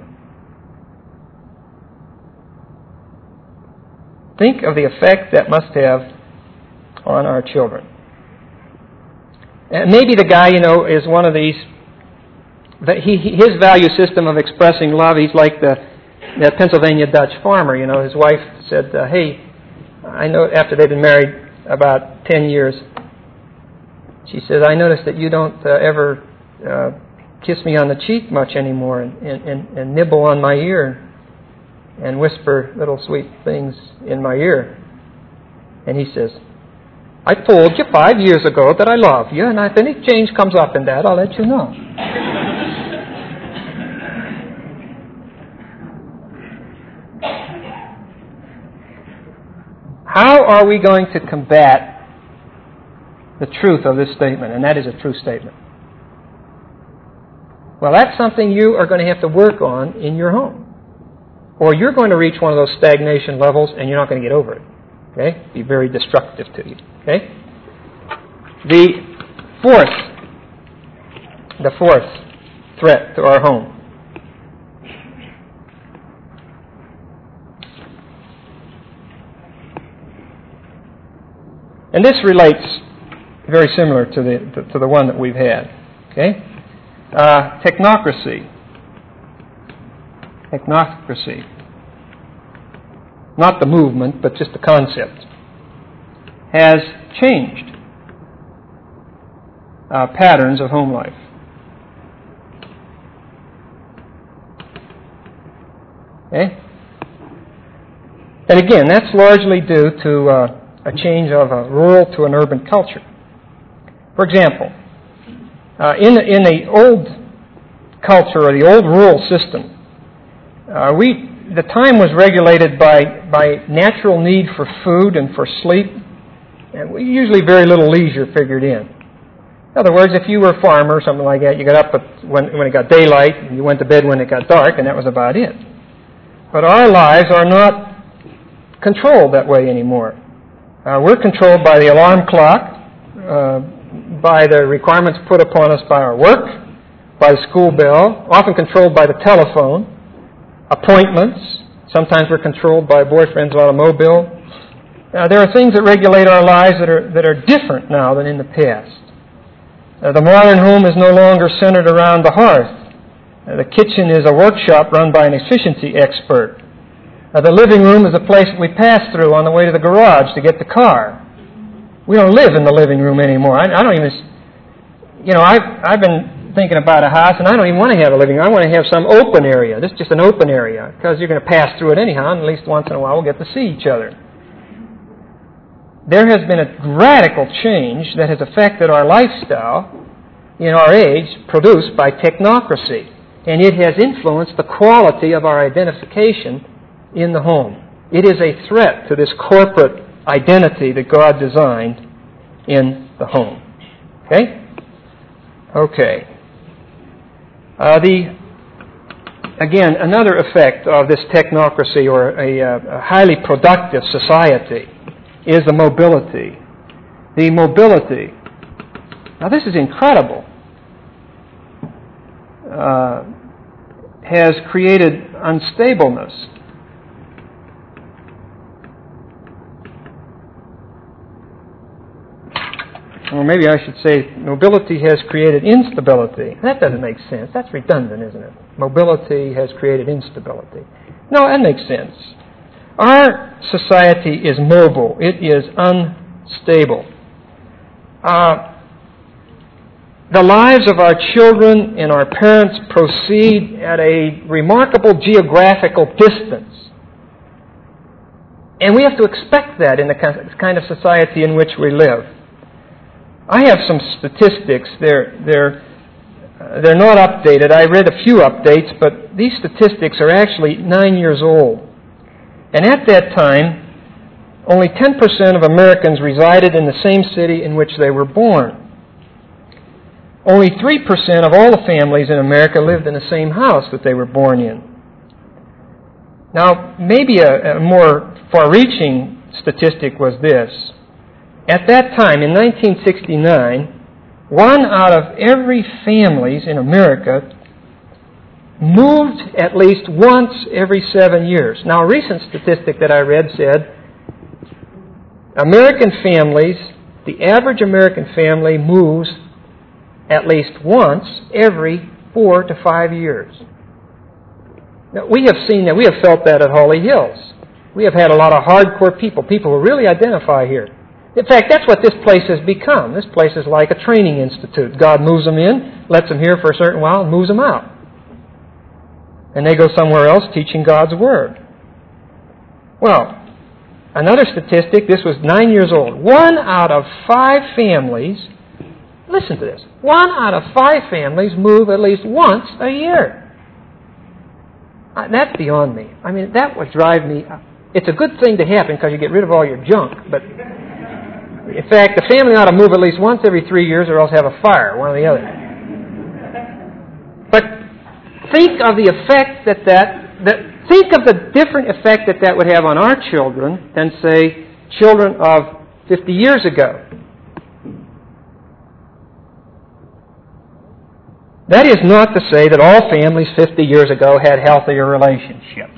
Think of the effect that must have on our children. And maybe the guy, is one of these, his value system of expressing love, he's like that Pennsylvania Dutch farmer. His wife said, hey, I know after they'd been married about 10 years, she said, I noticed that you don't ever kiss me on the cheek much anymore and nibble on my ear and whisper little sweet things in my ear. And he says, I told you 5 years ago that I love you, and if any change comes up in that, I'll let you know. How are we going to combat the truth of this statement? And that is a true statement. Well, that's something you are going to have to work on in your home. Or you're going to reach one of those stagnation levels and you're not going to get over it. Okay? Be very destructive to you. Okay? The fourth threat to our home. And this relates very similar to the one that we've had. Okay? Technocracy. Technocracy. Not the movement, but just the concept. Has changed patterns of home life. Okay? And again, that's largely due to a change of a rural to an urban culture. For example, in the old culture or the old rural system, the time was regulated by natural need for food and for sleep, and usually very little leisure figured in. In other words, if you were a farmer or something like that, you got up when it got daylight, and you went to bed when it got dark, and that was about it. But our lives are not controlled that way anymore. We're controlled by the alarm clock, by the requirements put upon us by our work, by the school bell, often controlled by the telephone, appointments. Sometimes we're controlled by a boyfriend's automobile. There are things that regulate our lives that are different now than in the past. The modern home is no longer centered around the hearth. The kitchen is a workshop run by an efficiency expert. The living room is a place that we pass through on the way to the garage to get the car. We don't live in the living room anymore. I don't even, I've been thinking about a house, and I don't even want to have a living room. I want to have some open area. This is just an open area, because you're going to pass through it anyhow, and at least once in a while we'll get to see each other. There has been a radical change that has affected our lifestyle in our age produced by technocracy, and it has influenced the quality of our identification in the home. It is a threat to this corporate identity that God designed in the home. Okay? Okay. Again, another effect of this technocracy or a highly productive society is the mobility. The mobility. Now this is incredible. Has created unstableness. Or maybe I should say mobility has created instability. That doesn't make sense. That's redundant, isn't it? Mobility has created instability. No, that makes sense. Our society is mobile. It is unstable. The lives of our children and our parents proceed at a remarkable geographical distance. And we have to expect that in the kind of society in which we live. I have some statistics. They're not updated. I read a few updates, but these statistics are actually 9 years old. And at that time, only 10% of Americans resided in the same city in which they were born. Only 3% of all the families in America lived in the same house that they were born in. Now, maybe a more far-reaching statistic was this. At that time, in 1969, 1 out of every families in America moved at least once every 7 years. Now, a recent statistic that I read said American families, the average American family moves at least once every 4 to 5 years. Now, we have seen that. We have felt that at Holly Hills. We have had a lot of hardcore people who really identify here. In fact, that's what this place has become. This place is like a training institute. God moves them in, lets them here for a certain while, and moves them out. And they go somewhere else teaching God's Word. Well, another statistic, this was 9 years old. 1 out of 5 families, listen to this, 1 out of 5 families move at least once a year. That's beyond me. I mean, that would drive me. It's a good thing to happen because you get rid of all your junk. But in fact, the family ought to move at least once every 3 years or else have a fire, one or the other. But think of the effect think of the different effect that would have on our children than, say, children of 50 years ago. That is not to say that all families 50 years ago had healthier relationships.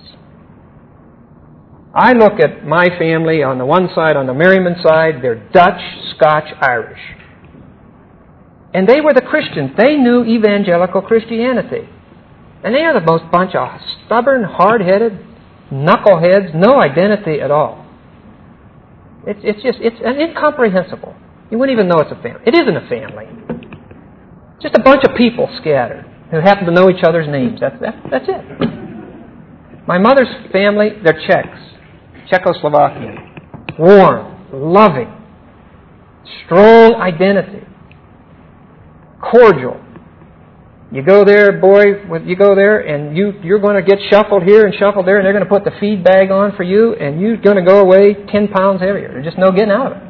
I look at my family on the one side, on the Merriman side, they're Dutch, Scotch, Irish. And they were the Christians. They knew evangelical Christianity. And they are the most bunch of stubborn, hard-headed, knuckleheads, no identity at all. It's incomprehensible. You wouldn't even know it's a family. It isn't a family. Just a bunch of people scattered who happen to know each other's names. That's it. My mother's family, they're Czechs. Czechoslovakian. Warm, loving, strong identity, cordial. You go there, you go there, and you're going to get shuffled here and shuffled there, and they're going to put the feed bag on for you, and you're going to go away 10 pounds heavier. There's just no getting out of it.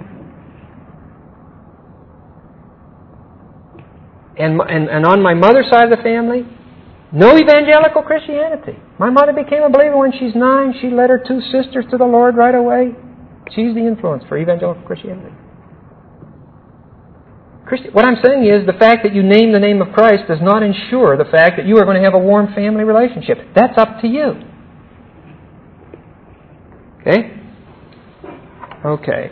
And on my mother's side of the family, no evangelical Christianity. My mother became a believer when she's 9. She led her 2 sisters to the Lord right away. She's the influence for evangelical Christianity. What I'm saying is the fact that you name the name of Christ does not ensure the fact that you are going to have a warm family relationship. That's up to you. Okay.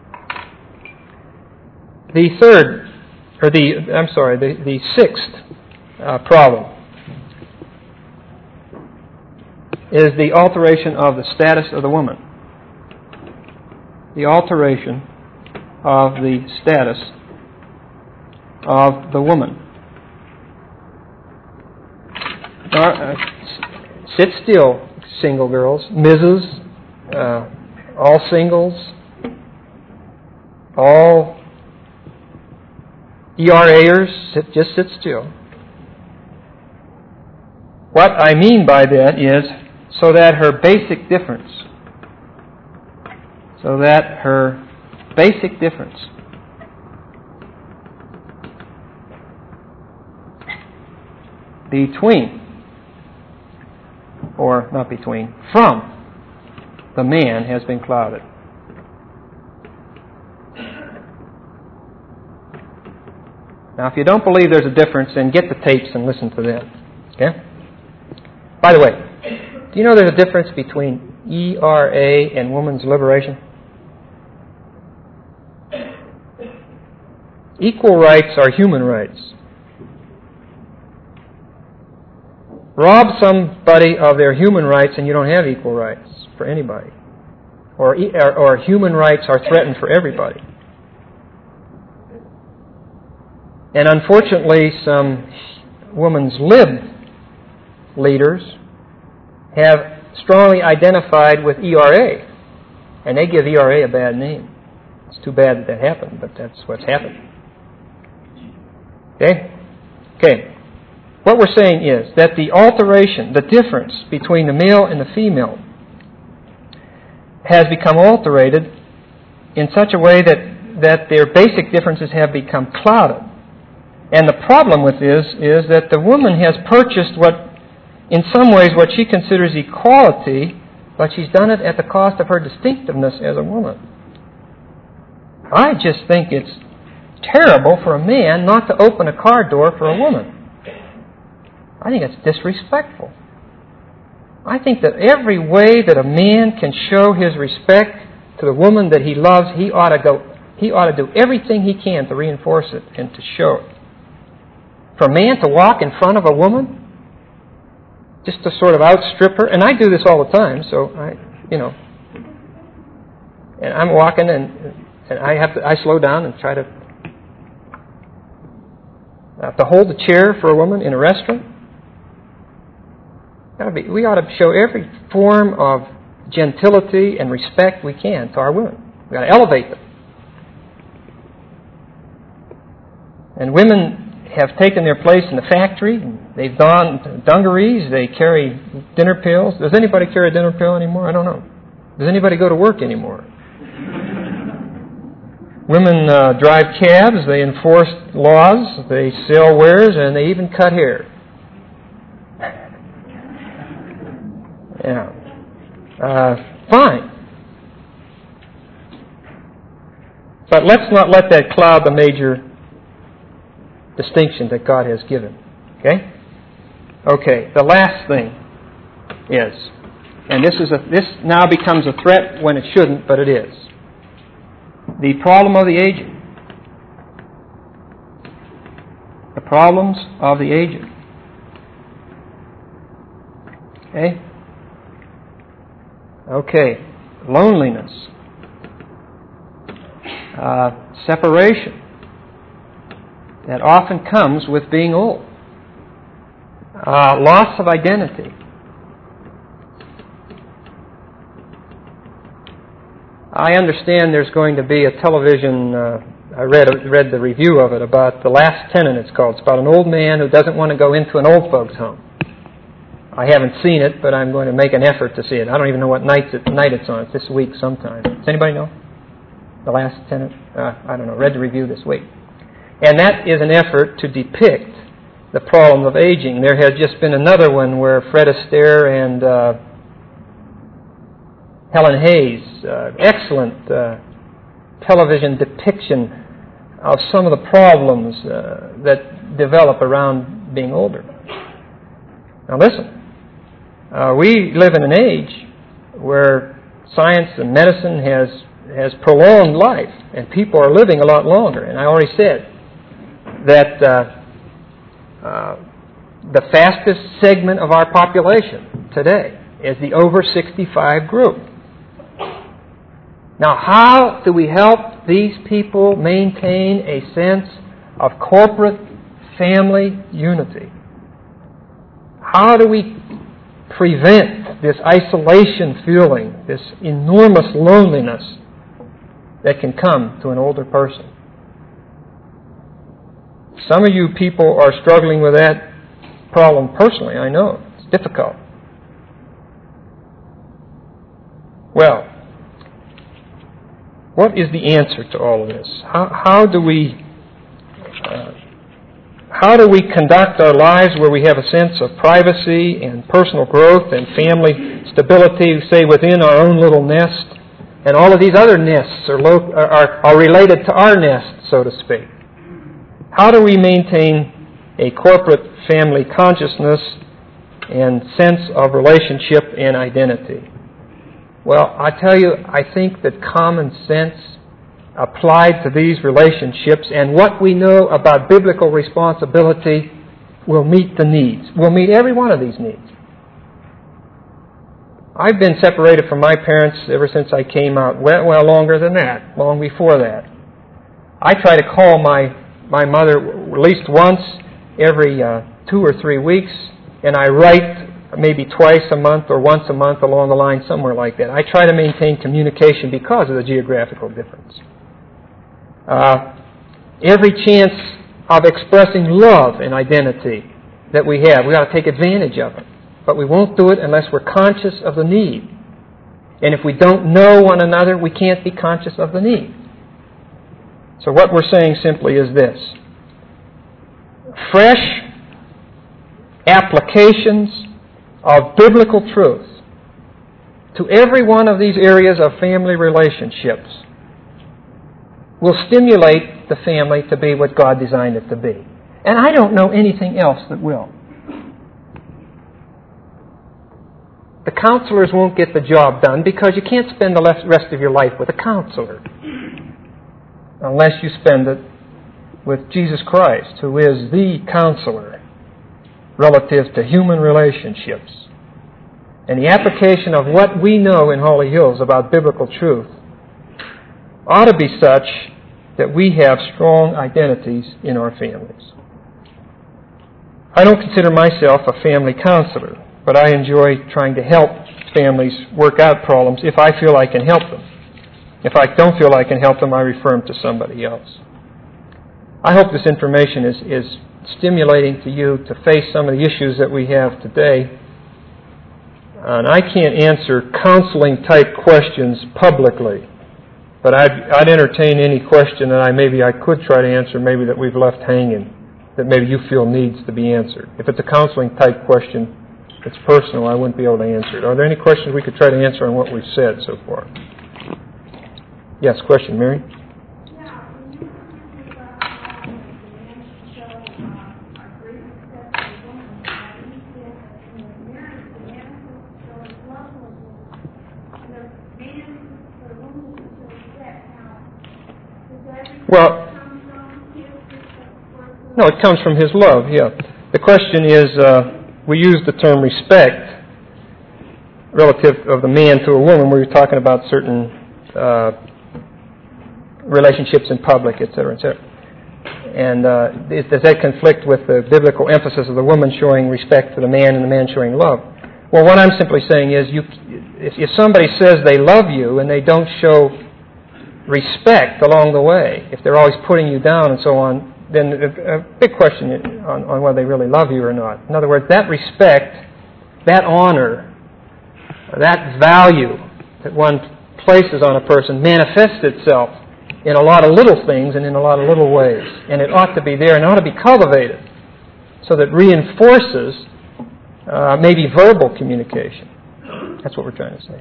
The sixth problem is the alteration of the status of the woman. The alteration of the status of the woman. Sit still, single girls, Mrs., all singles, all ERAers, just sit still. What I mean by that is so that her basic difference from the man has been clouded. Now, if you don't believe there's a difference, then get the tapes and listen to them. Okay? By the way, do you know there's a difference between ERA and woman's liberation? Equal rights are human rights. Rob somebody of their human rights and you don't have equal rights for anybody. Or human rights are threatened for everybody. And unfortunately, some women's lib leaders have strongly identified with ERA. And they give ERA a bad name. It's too bad that happened, but that's what's happened. Okay. What we're saying is that the alteration, the difference between the male and the female has become alterated in such a way that their basic differences have become clouded. And the problem with this is that the woman has purchased in some ways what she considers equality, but she's done it at the cost of her distinctiveness as a woman. I just think it's terrible for a man not to open a car door for a woman. I think it's disrespectful. I think that every way that a man can show his respect to the woman that he loves, he ought to do everything he can to reinforce it and to show it. For a man to walk in front of a woman, just to sort of outstrip her, and I do this all the time, so and I'm walking and I slow down and try to hold the chair for a woman in a restaurant. We ought to show every form of gentility and respect we can to our women. We've got to elevate them. And women have taken their place in the factory. They've donned dungarees. They carry dinner pails. Does anybody carry a dinner pail anymore? I don't know. Does anybody go to work anymore? Women drive cabs. They enforce laws. They sell wares, and they even cut hair. Yeah. Fine. But let's not let that cloud the major distinction that God has given. Okay? Okay, the last thing is, and this now becomes a threat when it shouldn't, but it is, the problem of the aged. The problems of the aged. Okay? Okay, loneliness, separation that often comes with being old, loss of identity. I understand there's going to be a television, I read the review of it, about The Last Tenant, it's called. It's about an old man who doesn't want to go into an old folks' home. I haven't seen it, but I'm going to make an effort to see it. I don't even know what night it's on. It's this week sometime. Does anybody know? The Last Tenant? I don't know. Read the review this week. And that is an effort to depict the problem of aging. There has just been another one where Fred Astaire and Helen Hayes, excellent television depiction of some of the problems that develop around being older. Now listen. We live in an age where science and medicine has prolonged life, and people are living a lot longer. And I already said that the fastest segment of our population today is the over 65 group. Now, how do we help these people maintain a sense of corporate family unity? How do we prevent this isolation feeling, this enormous loneliness that can come to an older person? Some of you people are struggling with that problem personally, I know. It's difficult. Well, what is the answer to all of this? How do we conduct our lives where we have a sense of privacy and personal growth and family stability, say, within our own little nest, and all of these other nests are related to our nest, so to speak? How do we maintain a corporate family consciousness and sense of relationship and identity? Well, I tell you, I think that common sense applied to these relationships and what we know about biblical responsibility will meet the needs. Will meet every one of these needs. I've been separated from my parents ever since I came out. Well, longer than that. Long before that. I try to call my mother at least once every 2 or 3 weeks, and I write maybe twice a month or once a month along the line, somewhere like that. I try to maintain communication because of the geographical difference. Every chance of expressing love and identity that we have, we ought to take advantage of it. But we won't do it unless we're conscious of the need. And if we don't know one another, we can't be conscious of the need. So what we're saying simply is this. Fresh applications of biblical truth to every one of these areas of family relationships will stimulate the family to be what God designed it to be. And I don't know anything else that will. The counselors won't get the job done because you can't spend the rest of your life with a counselor unless you spend it with Jesus Christ, who is the counselor relative to human relationships. And the application of what we know in Holly Hills about biblical truth ought to be such that we have strong identities in our families. I don't consider myself a family counselor, but I enjoy trying to help families work out problems if I feel I can help them. If I don't feel I can help them, I refer them to somebody else. I hope this information is stimulating to you to face some of the issues that we have today. And I can't answer counseling-type questions publicly, but I'd entertain any question that I could try to answer, maybe that we've left hanging, that maybe you feel needs to be answered. If it's a counseling-type question, it's personal, I wouldn't be able to answer it. Are there any questions we could try to answer on what we've said so far? Yes, question, Mary? Well, no, it comes from his love, yeah. The question is, we use the term respect relative of the man to a woman where you're talking about certain relationships in public, etc., etc. And does that conflict with the biblical emphasis of the woman showing respect to the man and the man showing love? Well, what I'm simply saying is, if somebody says they love you and they don't show respect along the way, if they're always putting you down and so on, then a big question on whether they really love you or not. In other words, that respect, that honor, that value that one places on a person manifests itself in a lot of little things and in a lot of little ways. And it ought to be there and ought to be cultivated so that it reinforces maybe verbal communication. That's what we're trying to say.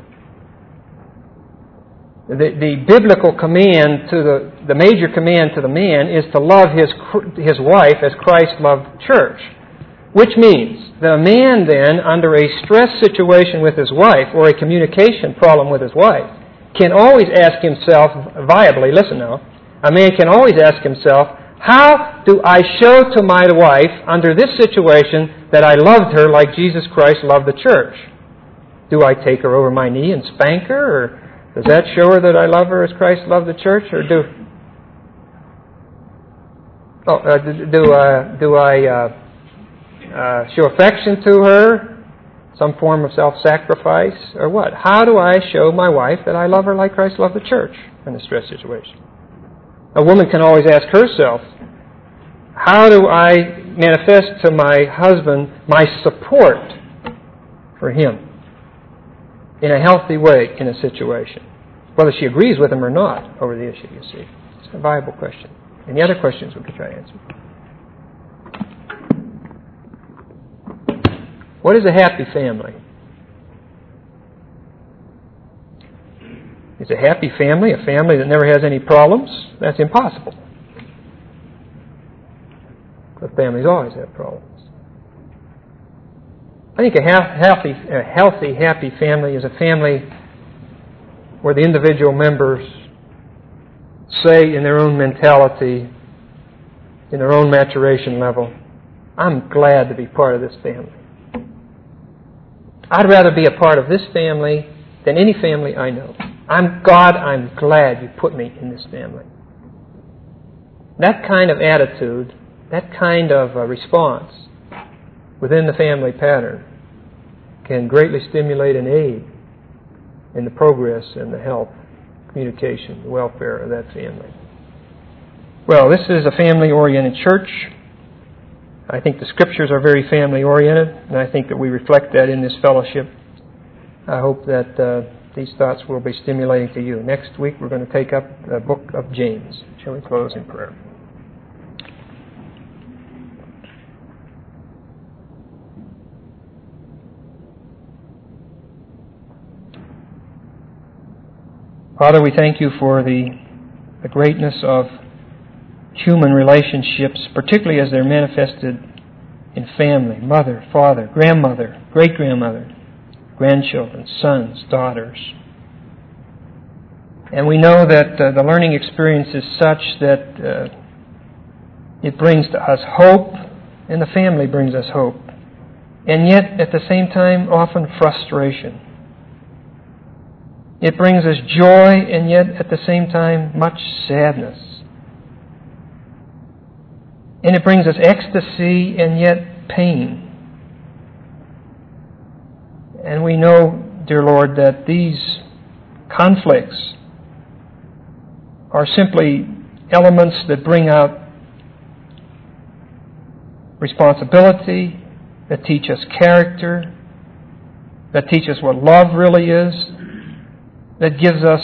The biblical command to the major command to the man is to love his wife as Christ loved the church, which means that a man then, under a stress situation with his wife or a communication problem with his wife, can always ask himself viably, listen now, a man can always ask himself, how do I show to my wife under this situation that I loved her like Jesus Christ loved the church? Do I take her over my knee and spank her, or does that show her that I love her as Christ loved the church? Or do I show affection to her, some form of self-sacrifice, or what? How do I show my wife that I love her like Christ loved the church in a stress situation? A woman can always ask herself, how do I manifest to my husband my support for him in a healthy way in a situation, whether she agrees with him or not over the issue, you see. It's a viable question. Any other questions we could try to answer? What is a happy family? Is a happy family a family that never has any problems? That's impossible. But families always have problems. I think a healthy, happy family is a family where the individual members say in their own mentality, in their own maturation level, I'm glad to be part of this family. I'd rather be a part of this family than any family I know. I'm glad you put me in this family. That kind of attitude, that kind of response within the family pattern can greatly stimulate and aid in the progress and the health, communication, the welfare of that family. Well, this is a family-oriented church. I think the Scriptures are very family-oriented, and I think that we reflect that in this fellowship. I hope that these thoughts will be stimulating to you. Next week we're going to take up the book of James. Shall we close in prayer? Father, we thank you for the greatness of human relationships, particularly as they're manifested in family, mother, father, grandmother, great-grandmother, grandchildren, sons, daughters. And we know that the learning experience is such that it brings to us hope, and the family brings us hope. And yet, at the same time, often frustration. It brings us joy, and yet, at the same time, much sadness. And it brings us ecstasy, and yet pain. And we know, dear Lord, that these conflicts are simply elements that bring out responsibility, that teach us character, that teach us what love really is, that gives us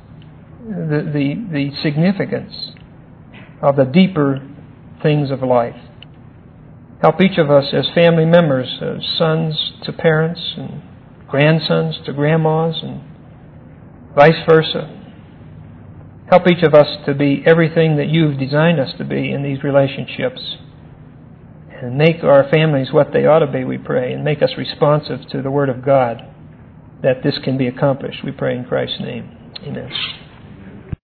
the significance of the deeper things of life. Help each of us as family members, as sons to parents, and grandsons to grandmas, and vice versa. Help each of us to be everything that You've designed us to be in these relationships. And make our families what they ought to be, we pray, and make us responsive to the Word of God, that this can be accomplished. We pray in Christ's name. Amen.